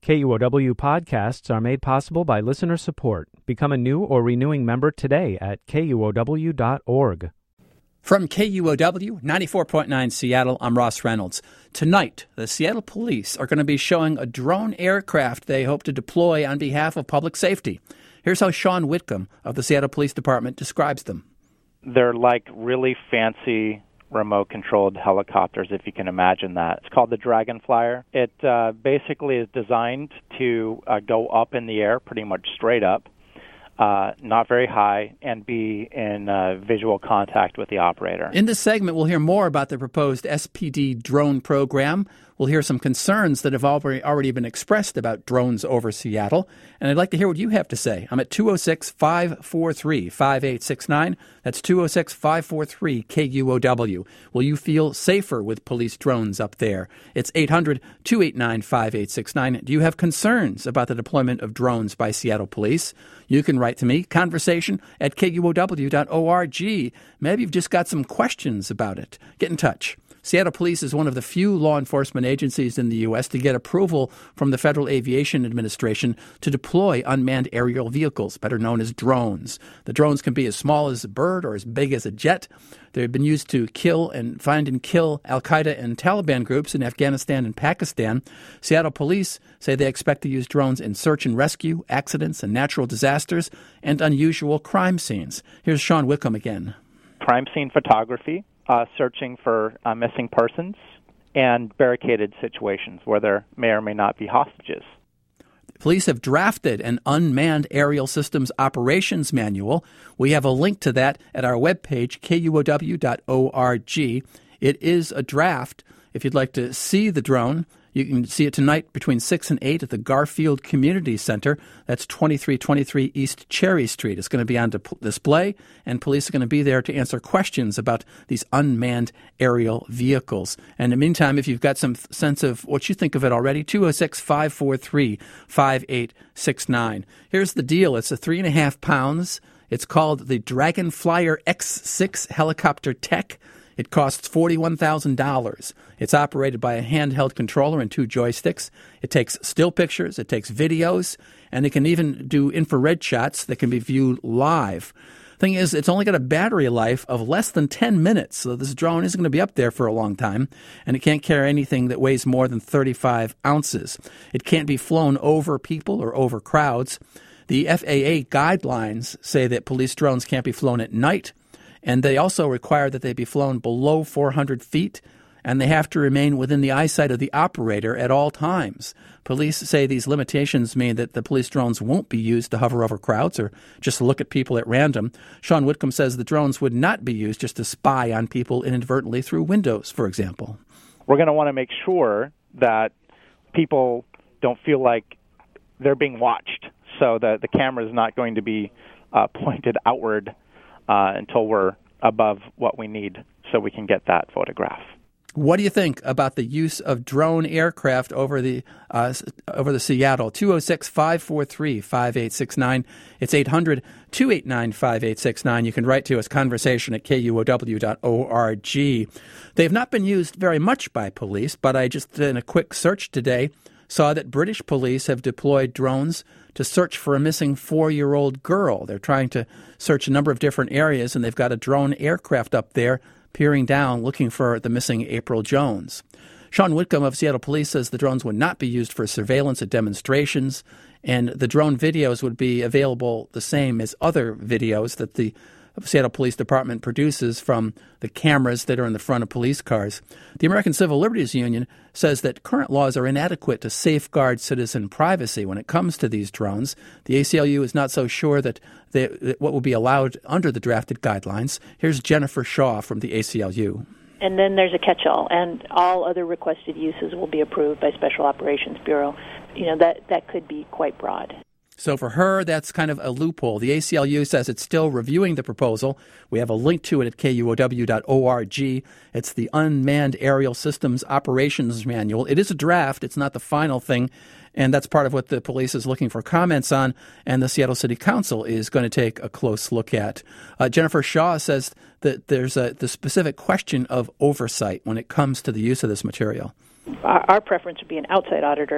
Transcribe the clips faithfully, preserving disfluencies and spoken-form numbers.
K U O W podcasts are made possible by listener support. Become a new or renewing member today at K U O W dot org. From K U O W ninety-four point nine Seattle, I'm Ross Reynolds. Tonight, the Seattle Police are going to be showing a drone aircraft they hope to deploy on behalf of public safety. Here's how Sean Whitcomb of the Seattle Police Department describes them. They're like really fancy remote-controlled helicopters, if you can imagine that. It's called the Dragonflyer. It uh, basically is designed to uh, go up in the air, pretty much straight up, uh, not very high, and be in uh, visual contact with the operator. In this segment, we'll hear more about the proposed S P D drone program. We'll hear some concerns that have already already been expressed about drones over Seattle. And I'd like to hear what you have to say. I'm at two oh six, five four three, five eight six nine. That's two oh six, five four three, K U O W. Will you feel safer with police drones up there? It's eight hundred, two eight nine, five eight six nine. Do you have concerns about the deployment of drones by Seattle Police? You can write to me, conversation at K U O W dot org. Maybe you've just got some questions about it. Get in touch. Seattle Police is one of the few law enforcement agencies in the U S to get approval from the Federal Aviation Administration to deploy unmanned aerial vehicles, better known as drones. The drones can be as small as a bird or as big as a jet. They've been used to kill and find and kill al-Qaeda and Taliban groups in Afghanistan and Pakistan. Seattle Police say they expect to use drones in search and rescue, accidents and natural disasters, and unusual crime scenes. Here's Sean Whitcomb again. Crime scene photography. Uh, searching for uh, missing persons, and barricaded situations where there may or may not be hostages. Police have drafted an Unmanned Aerial Systems Operations Manual. We have a link to that at our webpage, K U O W dot org. It is a draft. If you'd like to see the drone, you can see it tonight between six and eight at the Garfield Community Center. That's twenty-three twenty-three East Cherry Street. It's going to be on display, and police are going to be there to answer questions about these unmanned aerial vehicles. And in the meantime, if you've got some sense of what you think of it already, two oh six, five four three, five eight six nine. Here's the deal. It's a three and a half pounds. It's called the Dragonflyer X six Helicopter Tech. It costs forty-one thousand dollars. It's operated by a handheld controller and two joysticks. It takes still pictures, it takes videos, and it can even do infrared shots that can be viewed live. Thing is, it's only got a battery life of less than ten minutes, so this drone isn't going to be up there for a long time, and it can't carry anything that weighs more than thirty-five ounces. It can't be flown over people or over crowds. The F A A guidelines say that police drones can't be flown at night, and they also require that they be flown below four hundred feet, and they have to remain within the eyesight of the operator at all times. Police say these limitations mean that the police drones won't be used to hover over crowds or just look at people at random. Sean Whitcomb says the drones would not be used just to spy on people inadvertently through windows, for example. We're going to want to make sure that people don't feel like they're being watched, so that the camera is not going to be uh, pointed outward Uh, until we're above what we need so we can get that photograph. What do you think about the use of drone aircraft over the uh, over the Seattle? two oh six, five four three, five eight six nine. It's eight hundred, two eight nine, five eight six nine. You can write to us, conversation at K U O W dot org. They have not been used very much by police, but I just did a quick search today, saw that British police have deployed drones to search for a missing four-year-old girl. They're trying to search a number of different areas, and they've got a drone aircraft up there peering down, looking for the missing April Jones. Sean Whitcomb of Seattle Police says the drones would not be used for surveillance at demonstrations, and the drone videos would be available the same as other videos that the Seattle Police Department produces from the cameras that are in the front of police cars. The American Civil Liberties Union says that current laws are inadequate to safeguard citizen privacy when it comes to these drones. The A C L U is not so sure that, they, that what will be allowed under the drafted guidelines. Here's Jennifer Shaw from the A C L U. And then there's a catch-all, and all other requested uses will be approved by Special Operations Bureau. You know, that, that could be quite broad. So for her, that's kind of a loophole. The A C L U says it's still reviewing the proposal. We have a link to it at K U O W dot org. It's the Unmanned Aerial Systems Operations Manual. It is a draft. It's not the final thing, and that's part of what the police is looking for comments on, and the Seattle City Council is going to take a close look at. Uh, Jennifer Shaw says that there's a, the specific question of oversight when it comes to the use of this material. Our, our preference would be an outside auditor,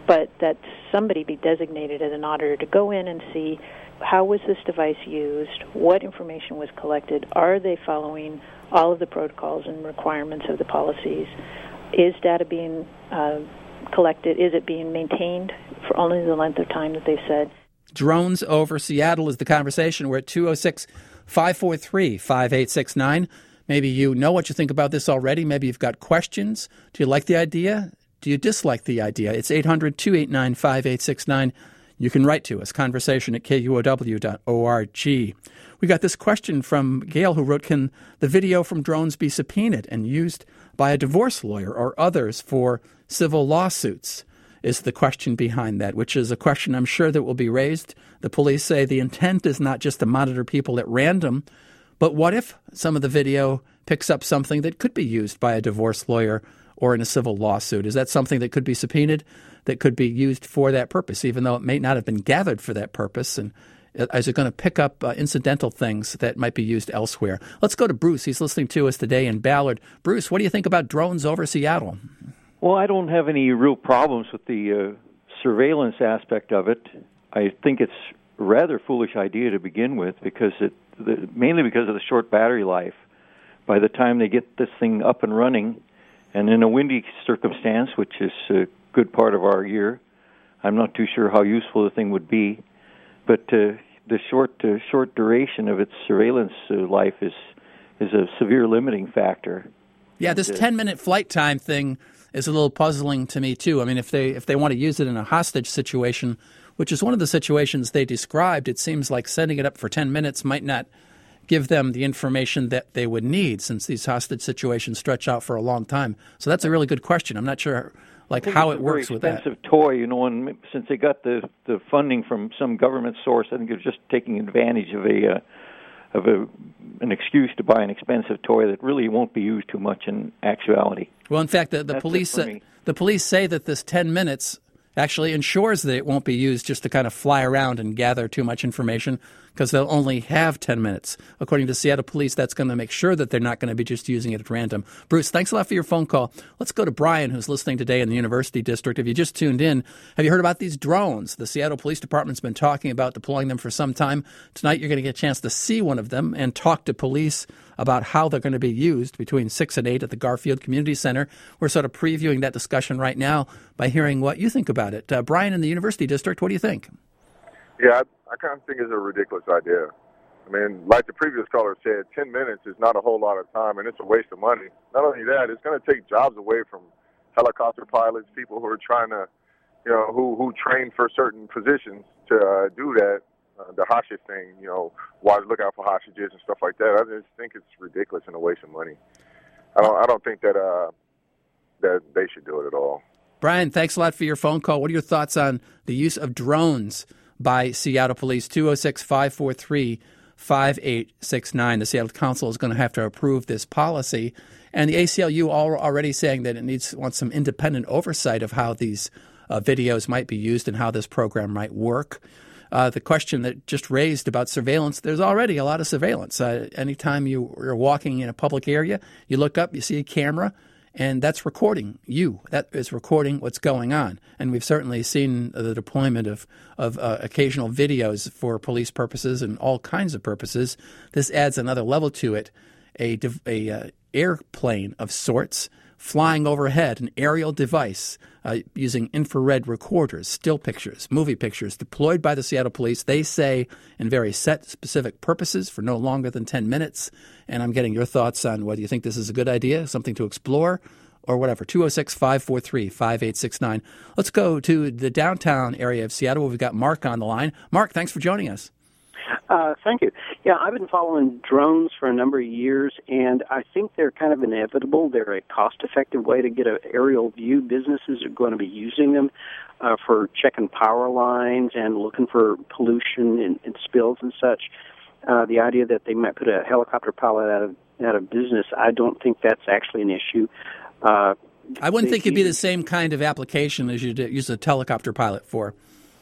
but that somebody be designated as an auditor to go in and see how was this device used, what information was collected, are they following all of the protocols and requirements of the policies, is data being uh, collected, is it being maintained for only the length of time that they've said. Drones over Seattle is the conversation. We're at two oh six, five four three, five eight six nine. Maybe you know what you think about this already. Maybe you've got questions. Do you like the idea? Do you dislike the idea? It's eight hundred, two eight nine, five eight six nine. You can write to us, conversation at K U O W dot org. We got this question from Gail, who wrote, can the video from drones be subpoenaed and used by a divorce lawyer or others for civil lawsuits? Is the question behind that, which is a question I'm sure that will be raised. The police say the intent is not just to monitor people at random, but what if some of the video picks up something that could be used by a divorce lawyer or in a civil lawsuit? Is that something that could be subpoenaed, that could be used for that purpose, even though it may not have been gathered for that purpose? And is it going to pick up uh, incidental things that might be used elsewhere? Let's go to Bruce. He's listening to us today in Ballard. Bruce, what do you think about drones over Seattle? Well, I don't have any real problems with the uh, surveillance aspect of it. I think it's a rather foolish idea to begin with, because it the, mainly because of the short battery life. By the time they get this thing up and running, and in a windy circumstance, which is a good part of our year, I'm not too sure how useful the thing would be. But uh, the short uh, short duration of its surveillance uh, life is is a severe limiting factor. Yeah, this ten-minute flight time thing is a little puzzling to me, too. I mean, if they if they want to use it in a hostage situation, which is one of the situations they described, it seems like sending it up for ten minutes might not give them the information that they would need, since these hostage situations stretch out for a long time. So that's a really good question. I'm not sure like how it works with that. It's a very expensive toy, you know, and since they got the, the funding from some government source, I think they're just taking advantage of a... Uh, of a, an excuse to buy an expensive toy that really won't be used too much in actuality. Well, in fact, the, the police uh, the police say that this ten minutes actually ensures that it won't be used just to kind of fly around and gather too much information, because they'll only have ten minutes. According to Seattle Police, that's going to make sure that they're not going to be just using it at random. Bruce, thanks a lot for your phone call. Let's go to Brian, who's listening today in the University District. If you just tuned in, have you heard about these drones? The Seattle Police Department's been talking about deploying them for some time. Tonight, you're going to get a chance to see one of them and talk to police about how they're going to be used between six and eight at the Garfield Community Center. We're sort of previewing that discussion right now by hearing what you think about it. Uh, Brian in the University District, what do you think? Yeah, I, I kind of think it's a ridiculous idea. I mean, like the previous caller said, ten minutes is not a whole lot of time, and it's a waste of money. Not only that, it's going to take jobs away from helicopter pilots, people who are trying to, you know, who, who train for certain positions to uh, do that. Uh, the hostage thing, you know, watch, look out for hostages and stuff like that. I just think it's ridiculous and a waste of money. I don't, I don't think that uh, that they should do it at all. Brian, thanks a lot for your phone call. What are your thoughts on the use of drones by Seattle Police? two oh six, five four three, five eight six nine. The Seattle Council is going to have to approve this policy. And the A C L U are already saying that it needs wants some independent oversight of how these uh, videos might be used and how this program might work. Uh, the question that just raised about surveillance, there's already a lot of surveillance. Uh, anytime you, you're walking in a public area, you look up, you see a camera, and that's recording you. That is recording what's going on. And we've certainly seen the deployment of, of uh, occasional videos for police purposes and all kinds of purposes. This adds another level to it, a, a uh, airplane of sorts flying overhead, an aerial device uh, using infrared recorders, still pictures, movie pictures deployed by the Seattle Police. They say in very set specific purposes for no longer than ten minutes. And I'm getting your thoughts on whether you think this is a good idea, something to explore, or whatever. two oh six, five four three, five eight six nine. Let's go to the downtown area of Seattle where we've got Mark on the line. Mark, thanks for joining us. Uh, thank you. Yeah, I've been following drones for a number of years, and I think they're kind of inevitable. They're a cost-effective way to get an aerial view. Businesses are going to be using them uh, for checking power lines and looking for pollution and, and spills and such. Uh, the idea that they might put a helicopter pilot out of out of business, I don't think that's actually an issue. Uh, I wouldn't think it'd be the same kind of application as you'd use a helicopter pilot for.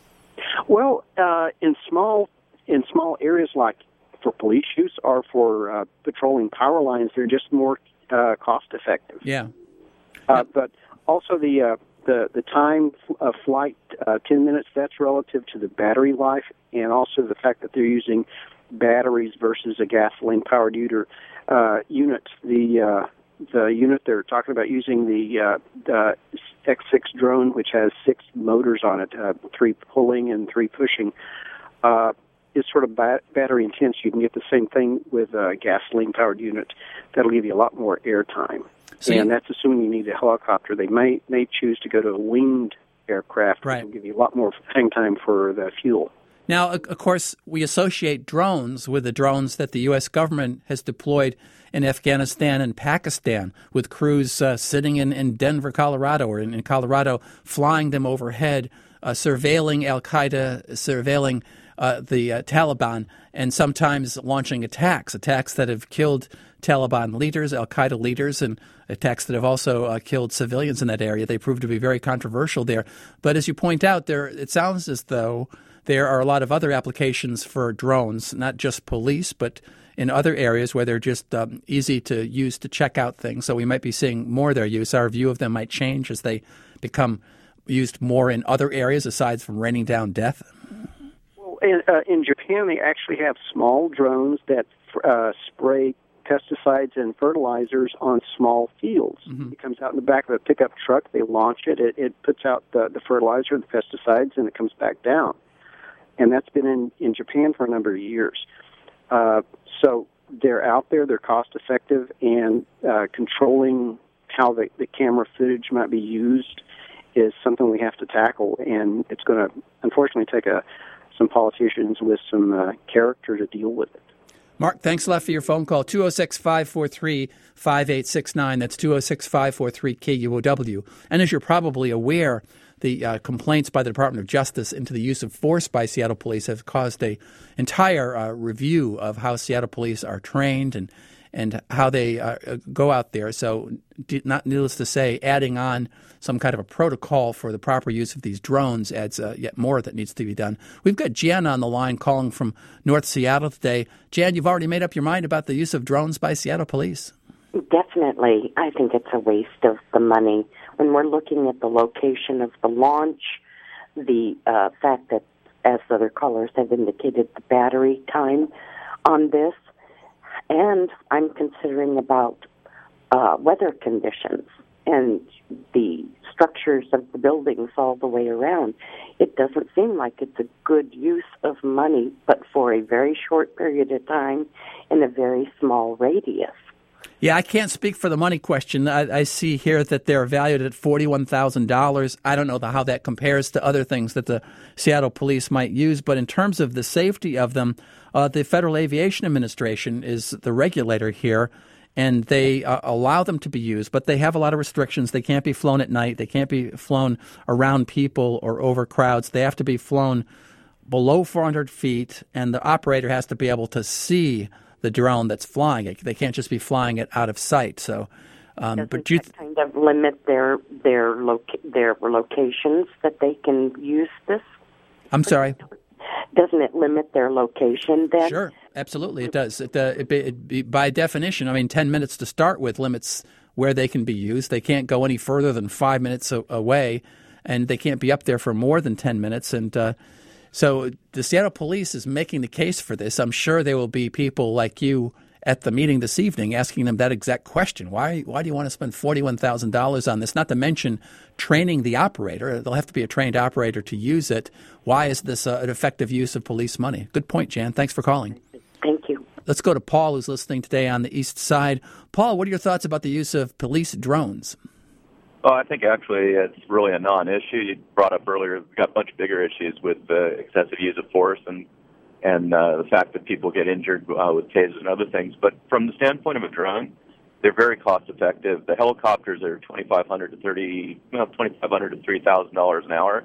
Well, uh, in small in small areas like for police use or for uh, patrolling power lines, they're just more uh, cost effective. Yeah. Uh, but also the uh, the, the time of flight, uh, ten minutes, that's relative to the battery life, and also the fact that they're using batteries versus a gasoline-powered unit. Uh, unit. The uh, the unit they're talking about using, the, uh, the X six drone, which has six motors on it, uh, three pulling and three pushing, uh, is sort of ba- battery intense. You can get the same thing with a gasoline-powered unit. That'll give you a lot more airtime. So and you, that's assuming you need a helicopter. They may may choose to go to a winged aircraft, right, which will give you a lot more hang time for the fuel. Now, of course, we associate drones with the drones that the U S government has deployed in Afghanistan and Pakistan, with crews uh, sitting in, in Denver, Colorado, or in, in Colorado, flying them overhead, uh, surveilling al-Qaeda, surveilling uh, the uh, Taliban, and sometimes launching attacks, attacks that have killed Taliban leaders, al-Qaeda leaders, and attacks that have also uh, killed civilians in that area. They proved to be very controversial there. But as you point out, there it sounds as though there are a lot of other applications for drones, not just police, but in other areas where they're just um, easy to use to check out things. So we might be seeing more of their use. Our view of them might change as they become used more in other areas aside from raining down death. Well, in, uh, in Japan, they actually have small drones that uh, spray pesticides and fertilizers on small fields. Mm-hmm. It comes out in the back of a pickup truck. They launch it. It, it puts out the, the fertilizer, the pesticides, and it comes back down. And that's been in, in Japan for a number of years. Uh, so they're out there, they're cost-effective, and uh, controlling how the, the camera footage might be used is something we have to tackle, and it's going to, unfortunately, take a, some politicians with some uh, character to deal with it. Mark, thanks a lot for your phone call. two oh six, five four three, five eight six nine. That's two oh six, five four three, K U O W. And as you're probably aware, the uh, complaints by the Department of Justice into the use of force by Seattle police have caused an entire uh, review of how Seattle police are trained and and how they uh, go out there. So not needless to say, adding on some kind of a protocol for the proper use of these drones adds uh, yet more that needs to be done. We've got Jan on the line calling from North Seattle today. Jan, you've already made up your mind about the use of drones by Seattle police. Definitely. I think it's a waste of the money. When we're looking at the location of the launch, the uh, fact that, as other callers have indicated, the battery time on this, and I'm considering about uh, weather conditions and the structures of the buildings all the way around. It doesn't seem like it's a good use of money, but for a very short period of time in a very small radius. Yeah, I can't speak for the money question. I, I see here that they're valued at forty-one thousand dollars. I don't know the, how that compares to other things that the Seattle police might use. But in terms of the safety of them, uh, the Federal Aviation Administration is the regulator here, and they uh, allow them to be used. But they have a lot of restrictions. They can't be flown at night. They can't be flown around people or over crowds. They have to be flown below four hundred feet, and the operator has to be able to see the drone that's flying it. They can't just be flying it out of sight. So, um, Doesn't but you th- that kind of limit their their loca- their locations that they can use this? I'm sorry. Doesn't it limit their location then? Sure, absolutely, it does. It, uh, it, it, it, by definition, I mean, ten minutes to start with limits where they can be used. They can't go any further than five minutes a- away, and they can't be up there for more than ten minutes. And uh, So the Seattle police is making the case for this. I'm sure there will be people like you at the meeting this evening asking them that exact question. Why why do you want to spend forty-one thousand dollars on this? Not to mention training the operator. There'll have to be a trained operator to use it. Why is this uh, an effective use of police money? Good point, Jan. Thanks for calling. Thank you. Let's go to Paul, who's listening today on the east side. Paul, what are your thoughts about the use of police drones? Well, I think actually it's really a non-issue. You brought up earlier, we've got a bunch of bigger issues with uh, excessive use of force and and uh, the fact that people get injured uh, with tasers and other things. But from the standpoint of a drone, they're very cost-effective. The helicopters are twenty-five hundred dollars to thirty, well, twenty-five hundred dollars to three thousand dollars an hour,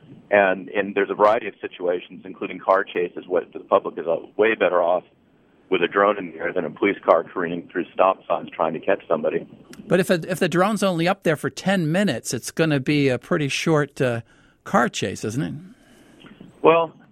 and and there's a variety of situations, including car chases. What the public is way better off with a drone in the air than a police car careening through stop signs trying to catch somebody. But if a, if the drone's only up there for ten minutes, it's going to be a pretty short uh, car chase, isn't it? Well,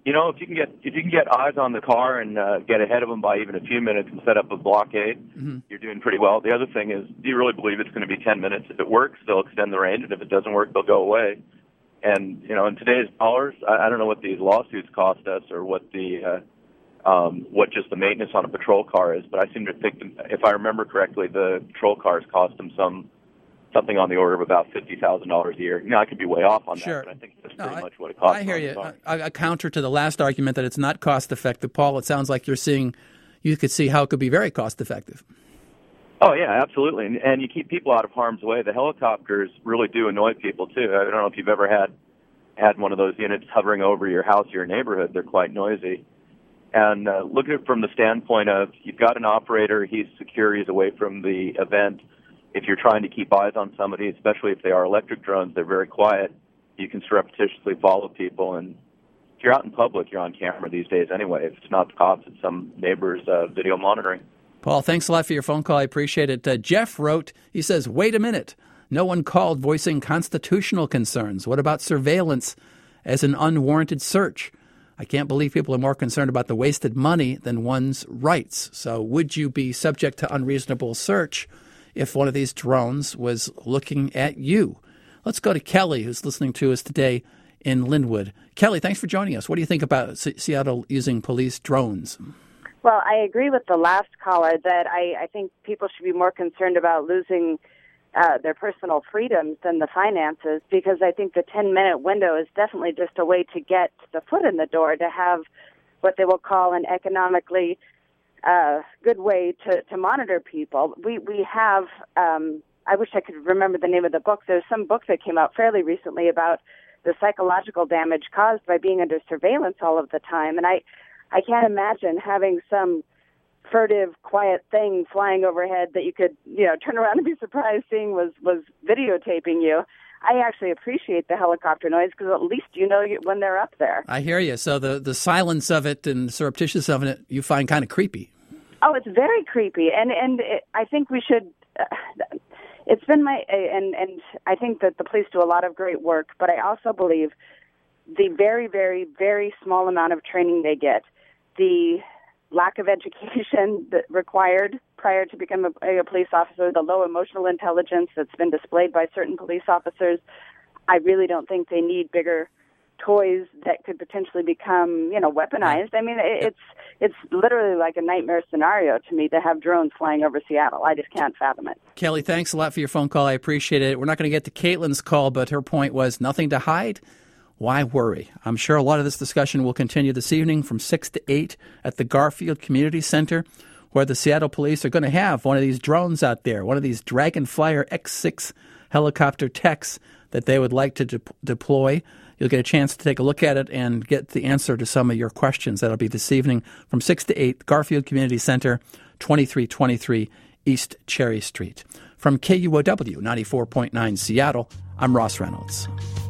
you know, if you can get if you can get eyes on the car and uh, get ahead of them by even a few minutes and set up a blockade, mm-hmm. you're doing pretty well. The other thing is, do you really believe it's going to be ten minutes? If it works, they'll extend the range, and if it doesn't work, they'll go away. And, you know, in today's dollars, I, I don't know what these lawsuits cost us or what the uh, um, what just the maintenance on a patrol car is, but I seem to think, that, if I remember correctly, the patrol cars cost them some something on the order of about fifty thousand dollars a year. You know, I could be way off on sure. that, but I think that's pretty no, I, much what it costs. I hear you. A, a counter to the last argument that it's not cost-effective, Paul, it sounds like you're seeing, you could see how it could be very cost-effective. Oh, yeah, absolutely. And, and you keep people out of harm's way. The helicopters really do annoy people, too. I don't know if you've ever had had one of those units hovering over your house or your neighborhood. They're quite noisy. And uh, look at it from the standpoint of you've got an operator, he's secure, he's away from the event. If you're trying to keep eyes on somebody, especially if they are electric drones, they're very quiet. You can surreptitiously follow people. And if you're out in public, you're on camera these days anyway. If it's not the cops, it's some neighbor's uh, video monitoring. Paul, thanks a lot for your phone call. I appreciate it. Uh, Jeff wrote, he says, wait a minute. No one called voicing constitutional concerns. What about surveillance as an unwarranted search? I can't believe people are more concerned about the wasted money than one's rights. So would you be subject to unreasonable search if one of these drones was looking at you? Let's go to Kelly, who's listening to us today in Linwood. Kelly, thanks for joining us. What do you think about C- Seattle using police drones? Well, I agree with the last caller that I, I think people should be more concerned about losing uh, their personal freedoms than the finances, because I think the ten-minute window is definitely just a way to get the foot in the door, to have what they will call an economically uh, good way to, to monitor people. We, we have, um, I wish I could remember the name of the book. There's some book that came out fairly recently about the psychological damage caused by being under surveillance all of the time, and I I can't imagine having some furtive, quiet thing flying overhead that you could, you know, turn around and be surprised seeing was, was videotaping you. I actually appreciate the helicopter noise because at least you know when they're up there. I hear you. So the, the silence of it and surreptitious of it, you find kind of creepy. Oh, it's very creepy. And, and it, I think we should... Uh, it's been my... And, and I think that the police do a lot of great work, but I also believe the very, very, very small amount of training they get, the lack of education that required prior to becoming a, a police officer, the low emotional intelligence that's been displayed by certain police officers, I really don't think they need bigger toys that could potentially become, you know, weaponized. I mean, it, it's it's literally like a nightmare scenario to me to have drones flying over Seattle. I just can't fathom it. Kelly, thanks a lot for your phone call. I appreciate it. We're not going to get to Caitlin's call, but her point was nothing to hide. Why worry? I'm sure a lot of this discussion will continue this evening from six to eight at the Garfield Community Center, where the Seattle police are going to have one of these drones out there, one of these Dragonflyer X six helicopter techs that they would like to de- deploy. You'll get a chance to take a look at it and get the answer to some of your questions. That'll be this evening from six to eight, Garfield Community Center, twenty-three twenty-three East Cherry Street. From K U O W ninety-four point nine Seattle, I'm Ross Reynolds.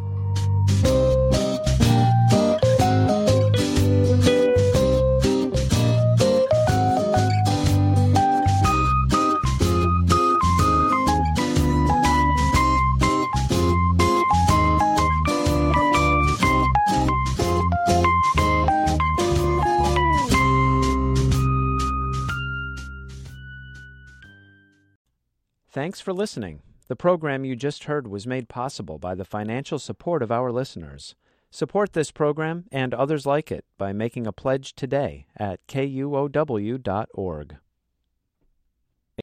Thanks for listening. The program you just heard was made possible by the financial support of our listeners. Support this program and others like it by making a pledge today at K U O W dot org.